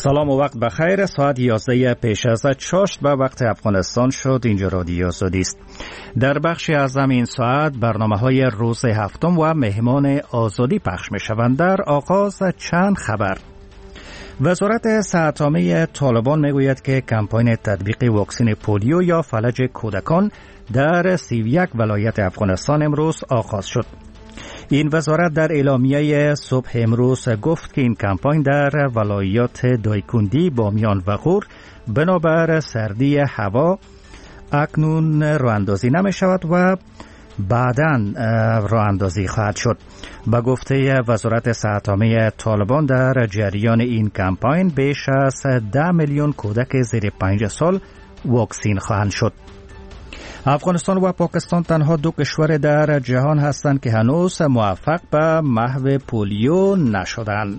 سلام و وقت بخیر. ساعت 11 پیش از چاشت به وقت افغانستان شد. اینجا رادیو آزادی است. در بخشی از این ساعت برنامه‌های روز هفتم و مهمان آزادی پخش می‌شوند. در آغاز چند خبر. وزارت صحت عامه طالبان میگوید که کمپاین تطبیق واکسن پولیو یا فلج کودکان در 31 ولایت افغانستان امروز آغاز شد. این وزارت در اعلامیه صبح امروز گفت که این کمپاین در ولایات دایکندی، بامیان و غور بنابر سردی هوا اکنون راه اندازی نمی شود و بعداً راه اندازی خواهد شد. به گفته وزارت صحت عامه طالبان در جریان این کمپاین بیش از 10 میلیون کودک زیر 5 سال واکسین خواهند شد. افغانستان و پاکستان تنها دو کشور در جهان هستند که هنوز موفق به محو پولیو نشدند.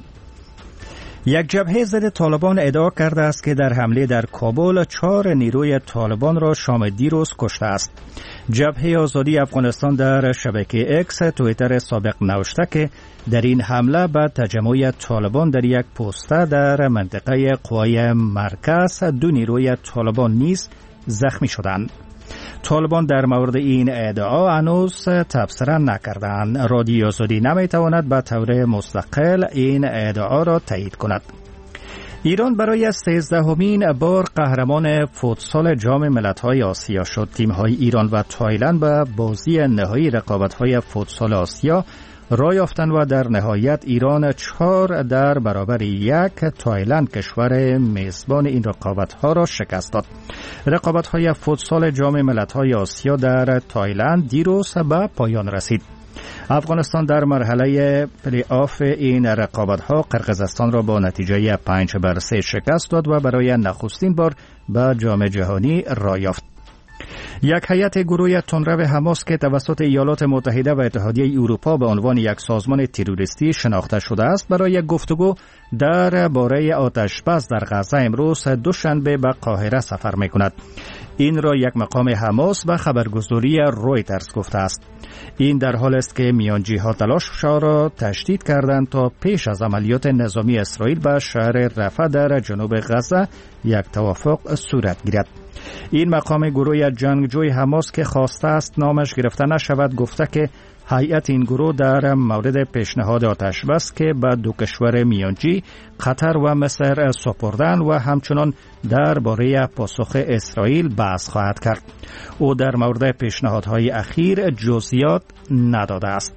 یک جبهه ضد طالبان ادعا کرده است که در حمله در کابل 4 نیروی طالبان را شام دیروز کشته است. جبهه آزادی افغانستان در شبکه اکس توییتر سابق نوشته که در این حمله به تجمع طالبان در یک پوسته در منطقه قوای مرکز 2 نیروی طالبان نیز زخمی شدند. طالبان در مورد این ادعا هنوز تبصره نکردند. رادیو آزادی نمیتواند به طور مستقل این ادعا را تایید کند. ایران برای 13مین بار قهرمان فوتسال جام ملت‌های آسیا شد. تیم‌های ایران و تایلند به بازی نهایی رقابت‌های فوتسال آسیا راه یافتند و در نهایت ایران 4 در برابر 1 تایلند کشور میزبان این رقابت‌ها را شکست داد. رقابت‌های فوتسال جام ملت‌های آسیا در تایلند دیروز به پایان رسید. افغانستان در مرحله پلی آف این رقابت‌ها قرقیزستان را با نتیجه 5-3 شکست داد و برای نخستین بار به جام جهانی راه یافت. یک هیئت گروه تندرو حماس که توسط ایالات متحده و اتحادیه اروپا به عنوان یک سازمان تروریستی شناخته شده است برای گفتگو درباره آتش‌بس در غزه امروز دوشنبه به قاهره سفر می‌کند. این را یک مقام حماس به خبرگزاری رویترز گفته است. این در حال است که میانجی‌ها تلاش را تشدید کردند تا پیش از عملیات نظامی اسرائیل به شهر رفح در جنوب غزه یک توافق صورت گیرد. این مقام گروه جنگجوی حماس که خواسته است نامش گرفته نشود گفته که هیئت این گروه در مورد پیشنهاد آتش‌بس که به 2 کشور میانجی قطر و مصر سپردن و همچنان درباره پاسخ اسرائیل بحث خواهد کرد. او در مورد پیشنهادهای اخیر جزئیات نداده است.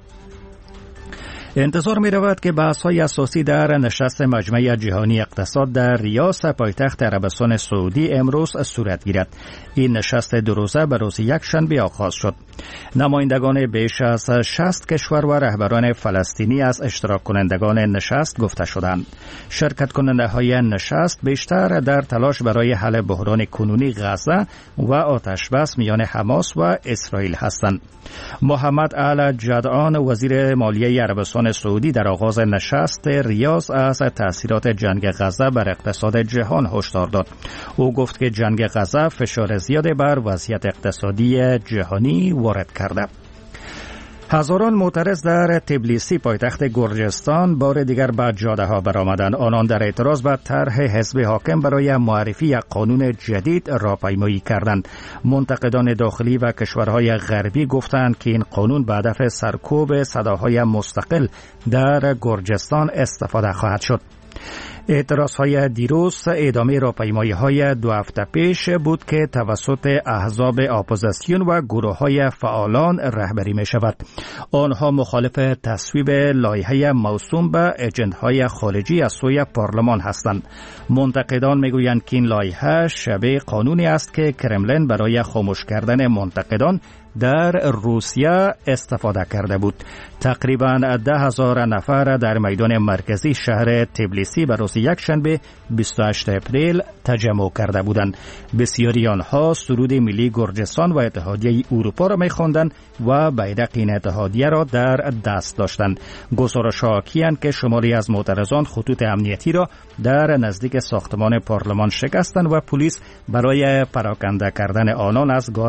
انتظار می رود که بحث‌های اساسی در نشست مجمع جهانی اقتصاد در ریاض پایتخت عربستان سعودی امروز صورت گیرد. این نشست 2 روزه به روز یکشنبه آغاز شد. نمایندگان بیش از 60 کشور و رهبران فلسطینی از اشتراک کنندگان نشست گفته شدند. شرکت کننده‌های نشست بیشتر در تلاش برای حل بحران کنونی غزه و آتش‌بس میان حماس و اسرائیل هستند. محمد الجدعان وزیر مالیه عربستان سعودی در آغاز نشست ریاض از تأثیرات جنگ غزه بر اقتصاد جهان هشدار داد. او گفت که جنگ غزه فشار زیادی بر وضعیت اقتصادی جهانی وارد کرده. هزاران معترض در تبلیسی پایتخت گرجستان بار دیگر به جاده‌ها برآمدند. آنان در اعتراض به طرح حزب حاکم برای معرفی یک قانون جدید راهپیمایی کردند. منتقدان داخلی و کشورهای غربی گفتند که این قانون به هدف سرکوب صداهای مستقل در گرجستان استفاده خواهد شد. اعتراضهای دیروز ادامه راهپیمایی‌های 2 هفته پیش بود که توسط احزاب اپوزیسیون و گروه‌های فعالان رهبری می‌شود. آنها مخالف تصویب لایحه موسوم به اجنت‌های خارجی از سوی پارلمان هستند. منتقدان می‌گویند که این لایحه شبیه قانونی است که کرملین برای خاموش کردن منتقدان در روسیه استفاده کرده بود. تقریباً 10,000 نفر در میدان مرکزی شهر تبلیسی به روز یکشنبه 28 اپریل تجمع کرده بودند. بسیاری آنها سرود ملی گرجستان و اتحادیه اروپا را می‌خواندند و بیرق این اتحادیه را در دست داشتند. گزارش‌ها حاکی‌اند که شماری از معترضان خطوط امنیتی را در نزدیک ساختمان پارلمان شکستند و پلیس برای پراکنده کردن آنان از